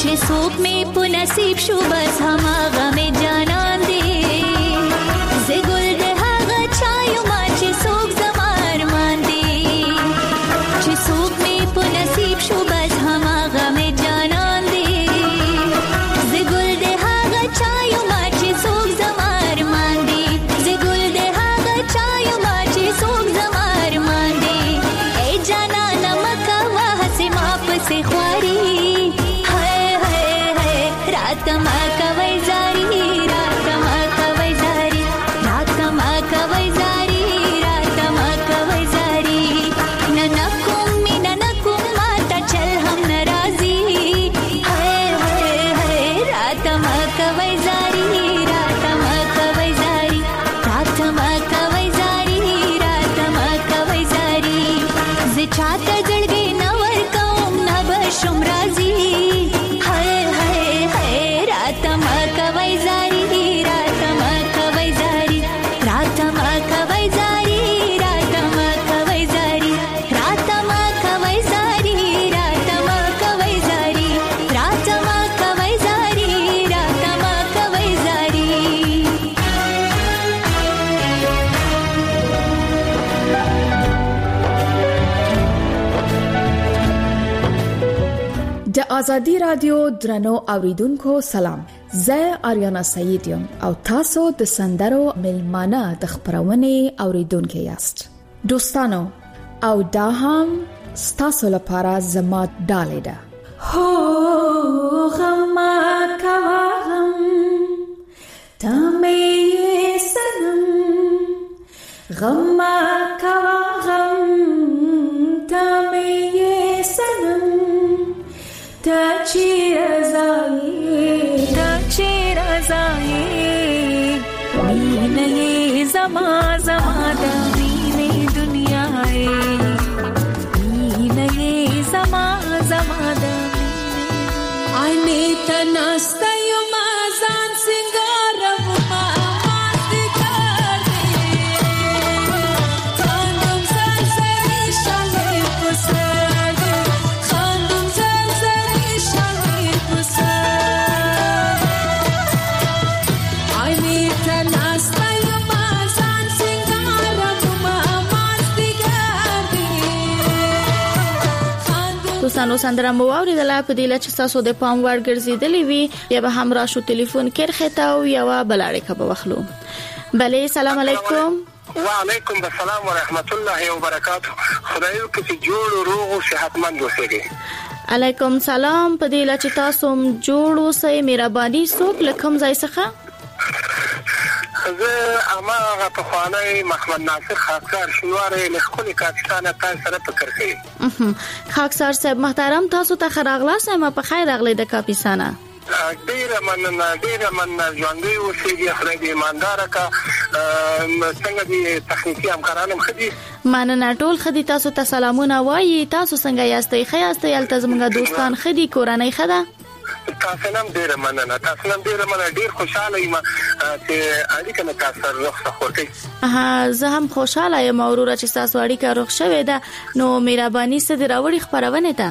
چې څوک مې په نصیب شو بس هماغه مې جانان دی زه ګل د هغه چا یمه چې څوک زما ارمان دی چې څوک مې په نصیب شو بس هماغه مې جانان دی زه ګل د هغه چا یمه چې څوک زما ارمان دی زه ګل د هغه چا یمه چې څوک زما ارمان دی ای جانانه مکه وهسې ما پسې خواري راته ما کوي زاري راته ما کوي زاري راته ما کوي زاري راته ما کوي زاري ننکم میننکم ما ته چل هم ناراضي راته ما کوي زاري راته ما کوي زاري راته ما کوي زاري راته ما کوي زاري زه چاته زړګي نه ورکوم نه بشم راضي راته ما کوي زاري راته ما کوي زاري راته ما کوي زاري راته ما کوي زاري راته ما کوي زاري راته ما کوي زاري راته ما کوي زاري راته ما کوي زاري د آزادی رادیو درنو اوریدونکو سلام زه آریانا سعید یم او تاسو د سندرو ملمانه د خبرونه اوریدونکو یاست دوستانو او دا هم ستاسو لپاره زما ډالې ده هو غما کوم تمه سنم غما کوم تمه سنم تا چیر ازایی مینه زما د مینه دنیای مینه زما د آینه تناسته یم ځان سنگارم ما دوستانو سندره مو اوریدل په دې لچ تاسو د پام وړ ګرځیدلې وی یا به هم را شو ټلیفون کې خته او یا بلاړې کبه وخلو بله سلام علیکم وعلیکم السلام ورحمت الله وبرکاته خدای دې چې جوړ روغ او صحتمند اوسئ علیکم سلام په دې لچ تاسو جوړ اوسئ مهرباني څوک لکم ځای څخه زه اما په خوانای محمد ناصر خاکسار شنواره له خپل کاکستانه تاسو سره فکر کوي خاکسار صاحب محترم تاسو ته خراغلا سم په خیر راغلی د کاپیسانه ډیره مننه ژوندۍ اوسېږي خدای دې ایماندار کا څنګه دې تخنیکی همکارانو خدي مننه ټول خدي تاسو ته سلامونه وایي تاسو څنګه یاستئ خیاستئ التزمګه دوستان خدي کورنۍ خدا تاسو نن ډیره مننه ډیر خوشاله یم چې اړیکه مې تاسو سره رخصت ورکړي زه هم خوشاله یم اورور چې تاسو اړیکه رخصت شوه ده نو مهرباني سره راوړي خبرونه ده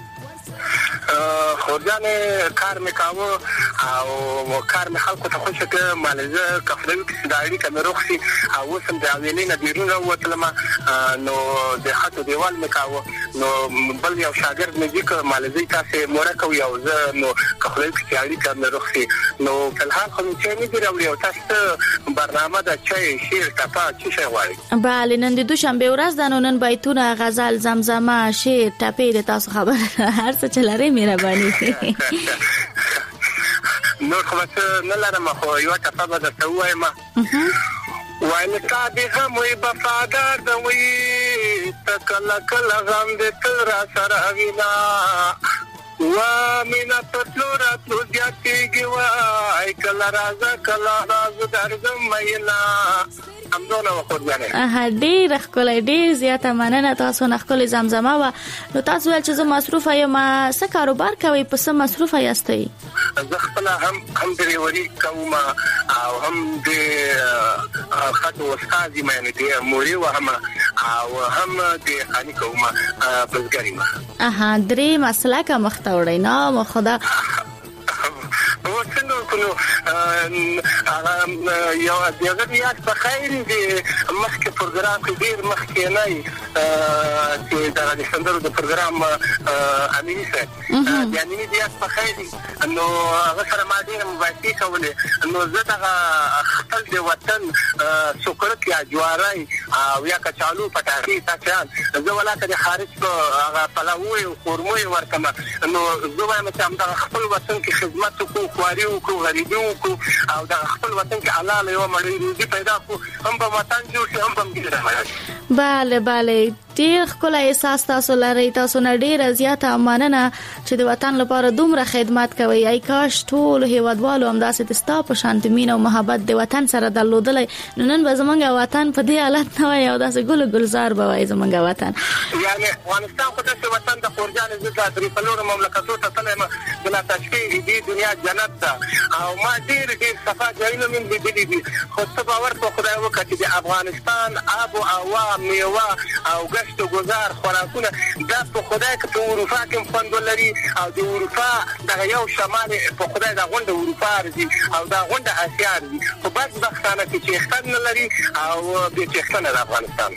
خورجانه کار مې کاوه او کار مې خلکو ته خوشی کړ مالزه کفلوي کې دایري کمه روخسي او سم د اویلې نه بیرونه وتلم نو د خاطر دیوال مې کاوه نو بل یو شاګرد مې ځکه مالزه تاسو مورکو یو زه نو کفلوي کې دایري کمه روخسي نو فلحال خو چې نه دی راوړی او تاسو برنامه د چای شیر ټپا چې شي غواړي bale نن د دوشنبه ورځ د نن بایتونه غزل زمزمه شیر ټپې د تاسو خبر هر څه چلاره مهرباني نو خو نه لرم خو یو ټپه به درته وایم وای تا دې هم وي وفادار د وي تکل کل غم دې تل را سره وینا وا مینا پتلورا تو جاتیږي وای کله راځه کله راځه درځم مینا همدونه وخورځنه ډېر خپل ډېر زیاته مننه تاسو نه خپل زمزمه و نو تاسو ول چې زه مصروفه یم څه کاروبار کوي په څه مصروفه یاستئ زه خپل هم ډریوري کوم او هم د خاطر استاد مې دې موري و هم او هم د خاني کوم بزګری ما درې مسله کا مختوړی نه خدا نو یو دغه یاد په خیر دی مخکې پروګرام کې ډیر مخکې نه چې دا د سندرو د پروګرام امینی سره یعنی دی په خیر نو هغه سره ما ډیر مباحثې کولې نو زه دغه خپل د وطن سکرت یا جوارای او یا کچالو پټاټي تاچان زه ولاکه د خارج په هغه پلاوي او قورموي ورکمه نو زه وایم چې هم د خپل وطن کې خدمت وکړو خواري وکړو غریبي وکړو او د خپل وطن کې حلال یو مړی روزي پیدا کړو هم په وطن جوړ شي هم په ګیره bale ډیر ښکلی احساس تاسو لرئ تاسو نه ډیره زیاته مننه چې د وطن لپاره دومره خدمت کوي ای کاش ټول هیوادوالو هم داسې ستا په شانت مینه او محبت د وطن سره درلودلی نو نن به زمونږ وطن په دې حالت نه وای او داسې ګل ګلزار به وای زمونږ وطن یعنی افغانستان خو داسې وطن د خورجان زړه د ریپلور مملکتونو ته تلم بلا تشکیل دی دنیا جنت ده او ما ډیر صفه ځایونه من لیدلي دي خو څه باور په خدای وکړي چې د افغانستان آب او هوا میوه او ګشت او گزار خوراکونه دا په خدای کې په اروپا کې خوند لري او د اروپا د یو شمال په خدای د غونډه اروپا راځي او د غونډه اسیا راځي خو بس بختانه چې ښکن لري او د ښکن د افغانستان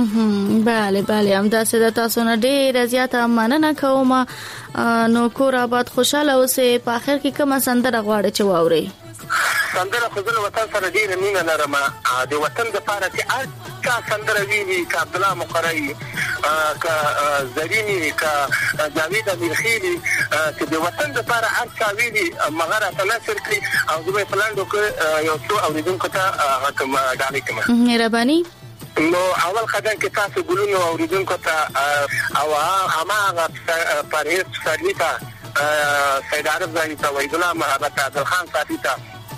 bale هم داسې د تاسو نه ډیره زیاته مننه کوم نو کور آباد خوشاله اوسئ په اخر کې کومه سندره غواړئ چې واورئ سندره خو د وطن سره ډیره مینه لرم د وطن لپاره چې کا سندره ویلي کا عبد الله مقری کا زرینی کا جاوید امیرخیلی چې د وطن لپاره هر څه ویلي مغره تناصر کړي او دوی پلاندو کې یو څو اوریدونکو ته کوم ډالې کوم مهرباني نو اول خدای کې تاسو ګلونو اوریدونکو ته او هغه پرهیز سالیتا سید عارف زاهد ته وحید الله محبت عادل خان صاحب ته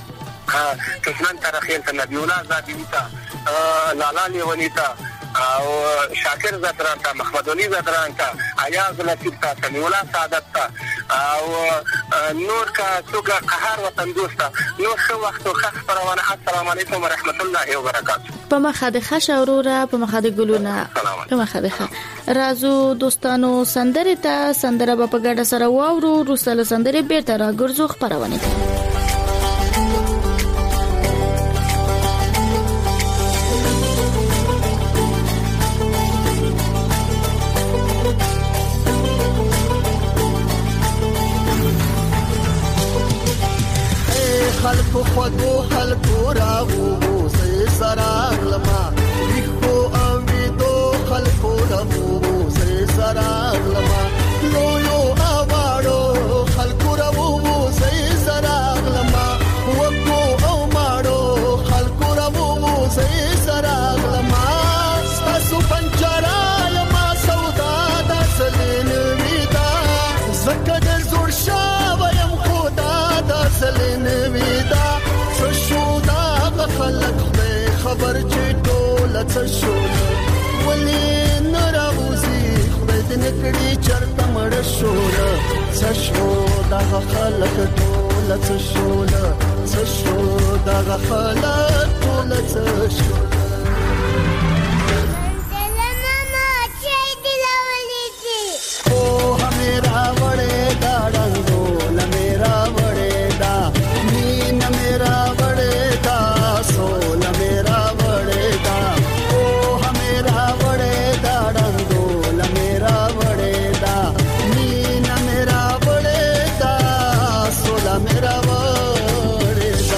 کشمن ترخیل ته نبی الله زاهد ته لالا لیونی ته او شاکر زدران ته محمد علي زدران ته ایاز لطیف ته سمیع الله سعادت ته او نور کا څوګه قهر وطن دوسته نو څو وخت خاص پروانه السلام علیکم ورحمت الله وبرکاته په مخه د خش اورورا په مخه د ګلونه په مخه د رازو دوستانو سندره ته سندره په ګډه سره واورو روسله سندره بیرته راګرځو خبرونه خلکو خودو خلکو راغو سي سرار لما لیکو امیدو خلکو راغو سي سرار لما لو یو اوارو خلکو راغو سي سرار لما وکو او مارو خلکو راغو سي سرار لما تاسو پنچرا لما سودا دسلین ویدا زکه د زور شاویم خدا دسلین خلق خبر چې ټول څه شول ولې ناراضي خدای دې نکړي چرته مړ شول څه شو دا خلق ټول څه شول څه شو دا خلق ټول څه شول او همیرا وړې دا ډنګو لمیرا وړې دا مين میرا وړې دا سول میرا وړې دا او همیرا وړې دا ډنګو لمیرا وړې دا مين میرا وړې دا سول میرا وړې دا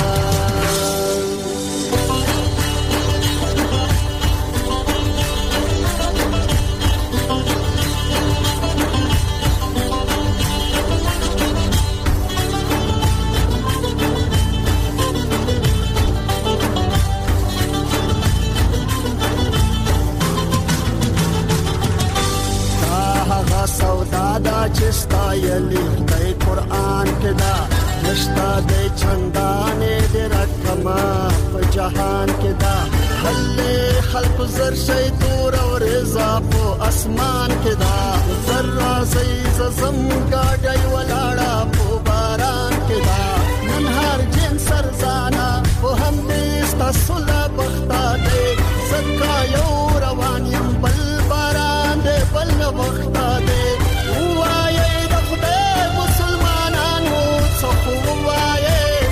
چستا یلی خدای قرآن کې دا نشتا د چندانې د رقمه په جهان کې دا خلق زر شي تور او رضا په اسمان کې دا ذره زي زم گاډي ولاړه په باران کې دا نن هر جن سرزانا په هم دې ستاسله بختا دې زکا یو روان يم بل باران دې بل وختا دې وایې د خدای مسلمانانو څخه وایې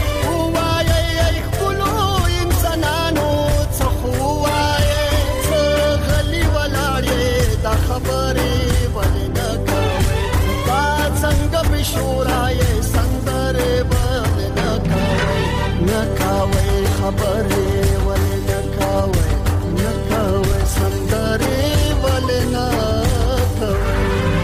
نورای سندره ول نکاوي خبره ول نکاوي سندره ول نکاوي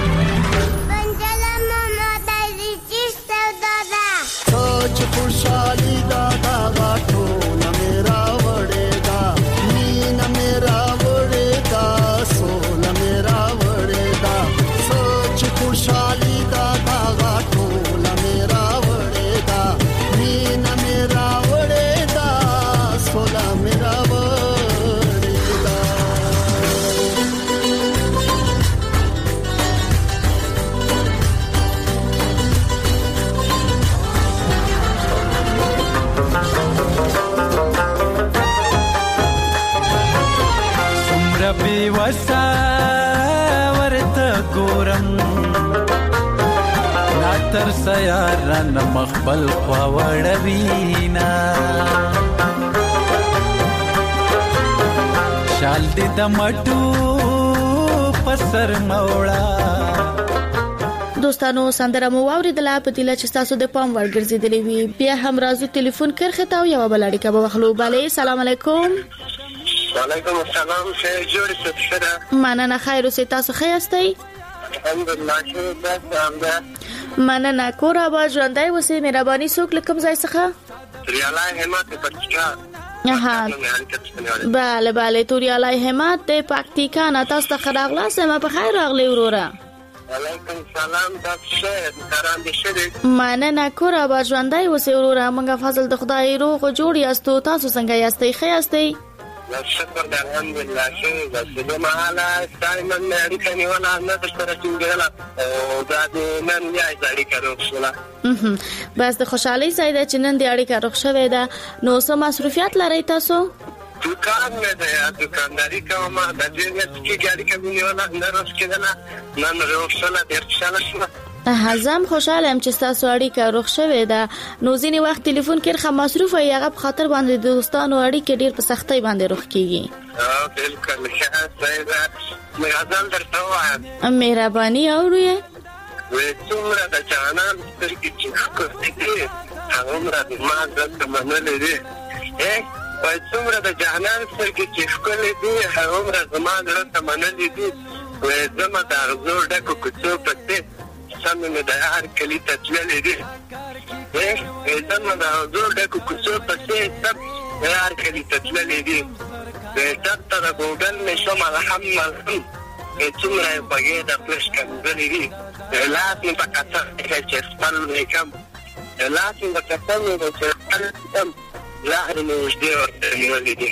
سوچ خوشحالی دادا غاټو نمیرا وړېدا مینا میرا وړېدا سولا میرا وړېدا سوچ خوشحالی دادا غاټو نمیرا وړېدا مینا میرا وړېدا سولا میرا وړېدا ربي وسا ورته ګورم لا تر سیارن مخبل خوا وړوینا شال دې د مټو پسر موړه دوستانو سندره مو واوریدله په دله چې تاسو د پام ورګرځیدلې وي بیا هم راځو ټلیفون کرخه تا یو بل اړیکه به وخلو bale سلام علیکم وعلیکم السلام څه جوړ ستاسو مننه خیر اوسې تاسو ښه یاستئ الحمدلله چې تاسو مننه کور آباد ژوندۍ اوسې مهرباني څوک له کوم ځای څخه توریالای همت پکتیکا بله توریالای همت د پکتیکا نه تاسو ته راغله سم په خیر راغلی وروره وعلیکم السلام تاسو دران دي شه مننه کور آباد ژوندۍ اوسې وروره موږ فضل د خدای روغ جوړ یاستو تاسو څنګه یاستئ ښه یاستئ شکر الحمدلله چې د مهاله دائما اړیکه نیوله نه تر څنګه او دا د نن یې اړیکه روښله بس د خوشحالي ځای ده چې نن د اړیکه روښه ده نو څه مصروفیت لرئ تاسو دکان نه ده دکانداري کوم د دې چې اړیکه نیوله نه روښ کېدله نن روښله ډېر ښه شو هزم خوشاله ام چې تاسو اړیکه روښ شوه ده نو ځینی وخت ټلیفون کې خه مصروف وي هغه په خاطر باندې دوستانو اړیکه ډیر په سختۍ باندې روښ کیږي بالکل ښه ده مې غزل درته وایم مهرباني اورئ وې څومره د جانان سترګې چې کوستې هغه مراد ما زړه منلې دي وې څومره د جانان سترګې چې ښکلې دي هغه مراد ما زړه منلې دي وې زما د زور ډکو کوڅو پته سم مې د هر کلی تجلل دي زما د زور ډکو کوڅو پته سم هر کلی تجلل دي تر ګوګل مې شم الحمد څومره بګې د پلش کمزلې دي لاس مې په کتر کې خپل لیکم لاس مې په کتر کې خپل لیکم لهر مې وجدي ورته نیولې دي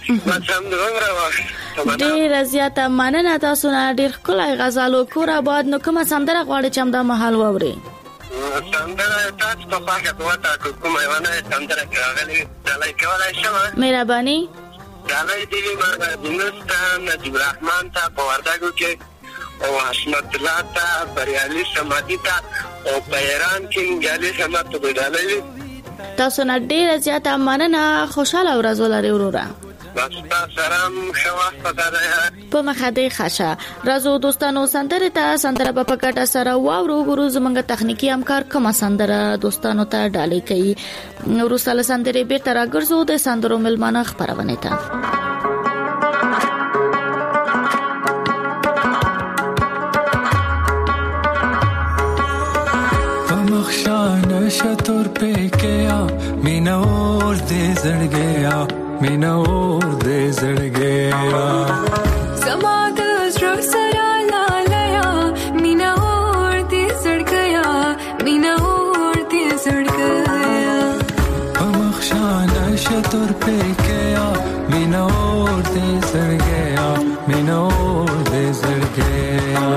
ډېر زیاته مننه تاسو نه ډېر ښکلی غزل کور آباد نو کومه سندره غواړئ چې همدا مهال واورئ سندره تاسو په پاکه کوته کومه ونه سندره راغلي دلای کولای شم مهرباني دلای دی دینستان نجیب الرحمن ته په وردګو کې او حشمت الله ته بریالي سمادي ته او په ایران کې ګالي سمات ته دلای تاسو نه ډېر زیاته مننه خوشاله ورځ ولرئ وروره سلام شواف په مخه دې خاصه راځو دوستانو سندره ته سندره په پکټه سره واورو ګورو زمونږ تخنیکی همکار کومه سندره دوستانو ته ډالۍ کوي ورساله سندره به تر راګرځو د سندرو ملمانه خبرونه ته شتور पे गया मीना और दे जड़ गया मीना और दे जड़ गया समाग स्ट्रोक सरा लाया मीना और दे जड़ गया मीना और दे जड़ गया मखशाना शतोर पे गया मीना और दे जड़ गया मीना और दे जड़ गया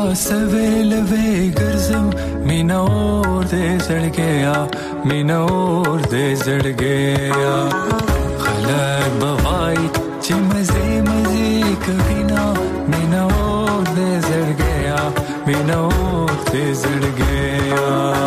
سویل وی ګرځم مینا اور دې زړګیا مینا اور دې زړګیا خلک بوای چې مزه مزه کبینا مینا اور دې زړګیا مینا اور دې زړګیا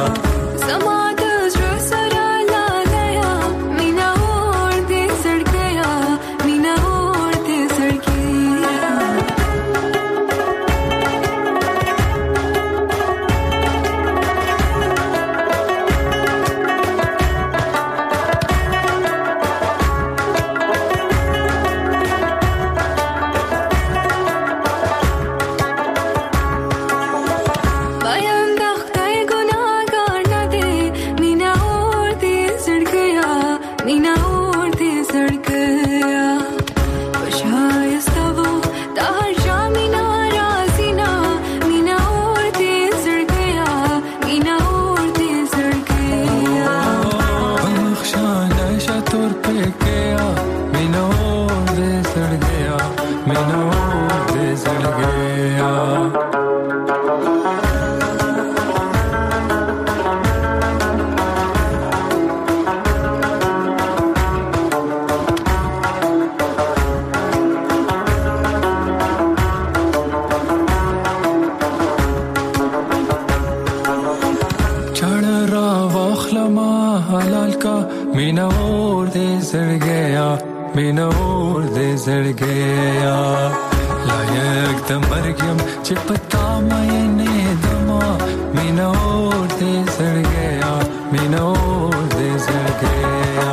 مینا اور دې زړګیا مینا اور دې زړګیا لایق د مرګم چې پتا مې نه دما مینا اور دې زړګیا مینا اور دې زړګیا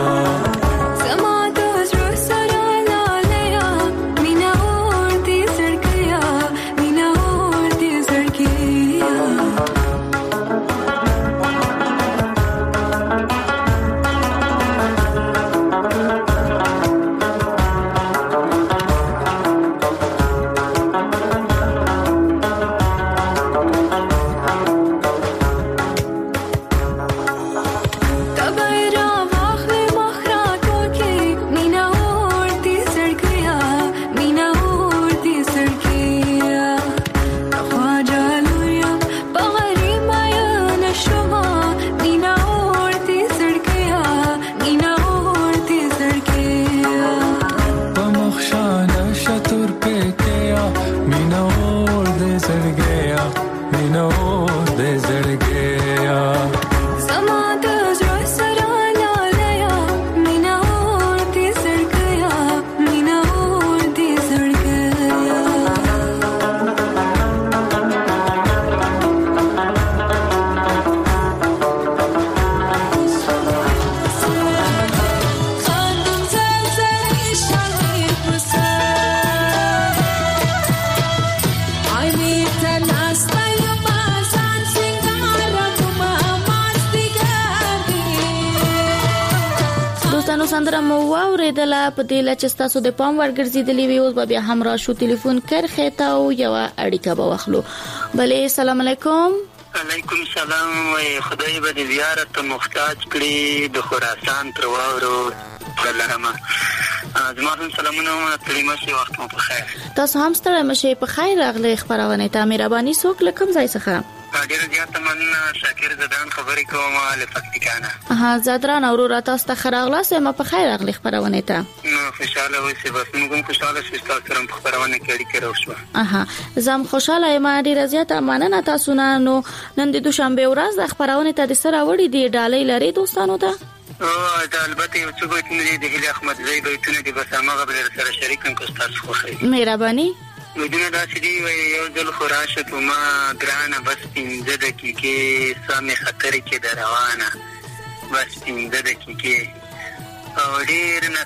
سندره مو واوریدله په دې لچ تاسو د پام ورګرځیدلی وي اوس بیا هم را شو ټلیفون کرخه تا او یو اړیکه به واخلو بلې السلام علیکم علیکم السلام خدای به دې زیارت محتاج کړي د خراسان تر واورو بلرمه زما هم سلامونه تلیمه شي وخت مو په خیر تاسو هم ستړي مشه په خیر راغلي خبرونه ته مهرباني څوک لکم ځای څخه ډیر زیات مننه شاکر زدان خبرې کوم له فکتیکانه زدران اورورا تاسو ته خراغله سم په خیر راغلي خبرونه ته نو خوشاله اوسې بس موږ هم خوشاله شو تاسو سره په خبرونه کې اړیکه راوښه زم خوشاله یم ډیر زیات مننه تاسو نن د دوشنبه ورځ د خبرونه ته د سره وړي دی ډالۍ لري دوستانو ته البته یو څه به نه دی د احمد زئی بیتونه دی بس هغه به سره شریکم کو تاسو خوښي مهرباني ودونه دا چې دی یو ځل خراشه ته ما ګرانه بس 15 دقیقې سمې خطر کې روانه بس 15 دقیقې او ډیر نه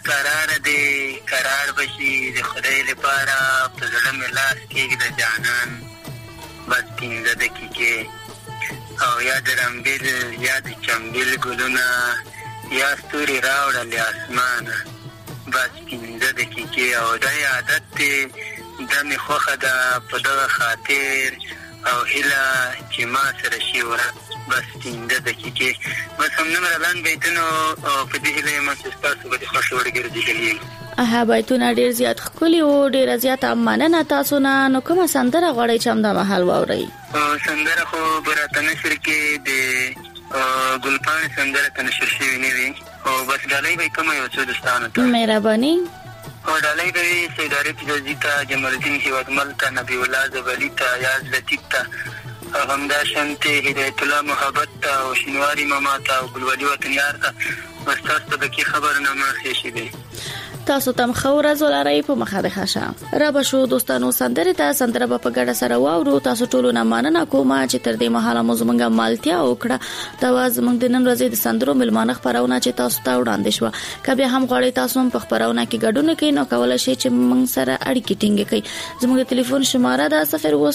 قرار بشي د خدای لپاره په زړه مې لاس کې د جانان بس 15 دقیقې او یاد رمبل یاد چمبل ګلونه یا ستوري راوړل اسمانه بس 15 دقیقې او دا عادت د می خوخه د په دغه خاطر او هله چې ما سره شي ورا بس 15 دقیقې بس هم نه مرلان بیتونو په دې هله ما تاسو به خوښ ورګرځېدلی. بیتونه ډیر زیات خولي او ډیر زیات مننه تاسو نه. نو کومه سندره غواړئ چې همدا مهال واورئ؟ سندره خو براته نشر کې د ګلپان سندره تنشر شوی نه وي او بس ډالۍ به کومه یو څه دوستانو ته مهرباني او ډالۍ به سید عارف جوزی ته، جمال الدین هیوادمل ته، نبی الله زبلی ته، یاز لطیف ته، همدا شانته هدایت الله محبت ته او شینواری ماما ته او ګلوالي وطن یار ته. بس تاسو ته کې خبرنامه خېشي دی. تاسو تم خورا زولارای په مخه ده خاصه را بشو دوستانو سندره ته سندره په ګډه سره واورو. تاسو ټول نه مننه کوم چې تر دې مهاله موږ مالتیا وکړه. دا واز موږ د نن ورځې د سندرو ملمانه خبرونه چې تاسو ته وړاندې شو. کبه هم غواړئ تاسو هم په خبرونه کې ګډون کړئ نو کولای شئ چې موږ سره اړیکې ټینګ کړئ. زموږ ټلیفون شماره ده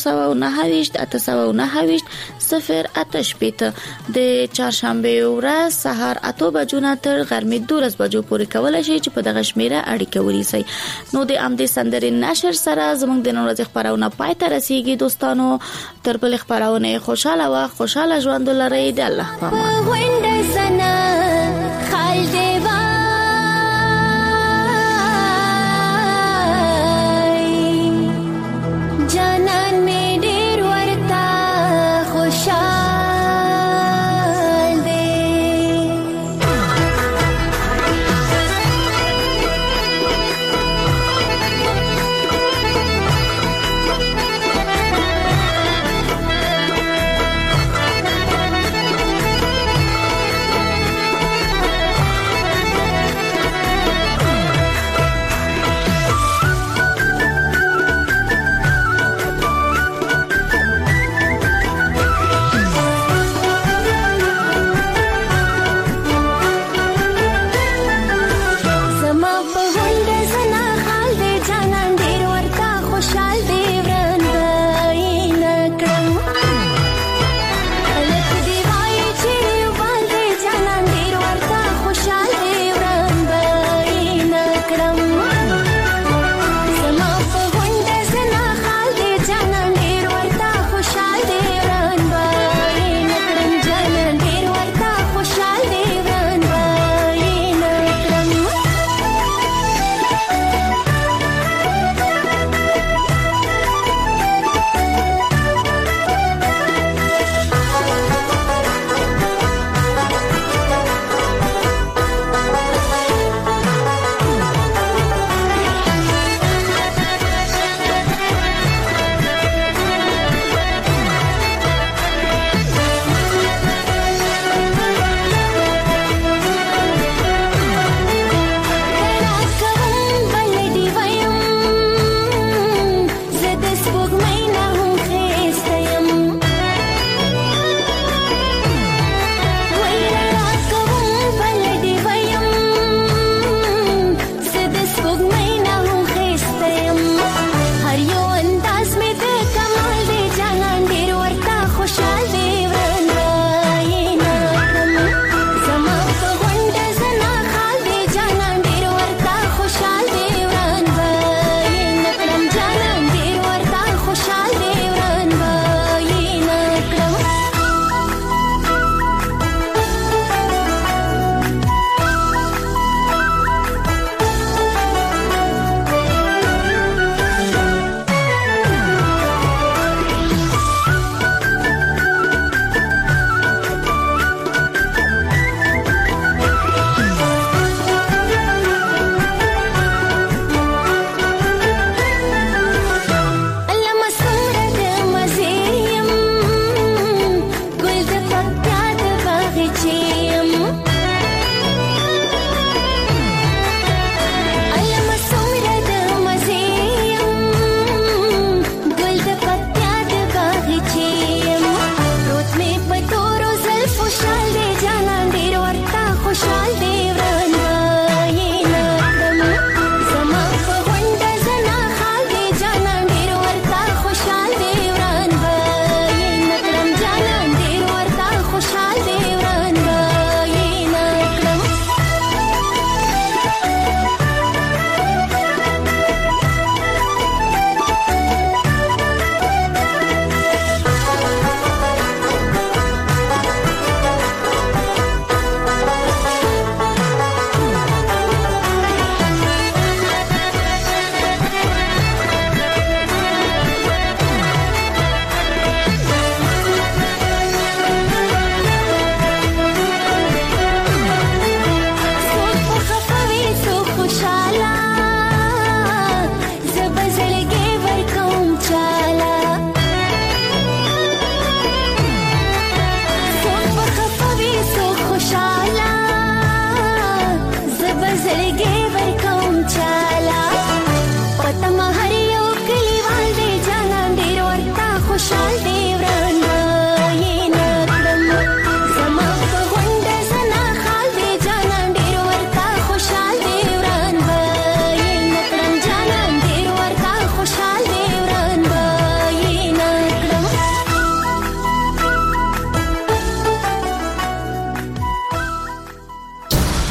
02988 د چهارشنبه ورځ سهار 8 بجو نه تر غرمې 12 بجو پورې کولای شئ چې په دغه شمیره اړیکه ونیسئ. نو د امدې سندرې نشر سره زموږ د نن ورځې خبرونه پای ته رسیدي. دوستانو تر بل خبرونه خوشاله ژوند ولرئ. د الله په امان.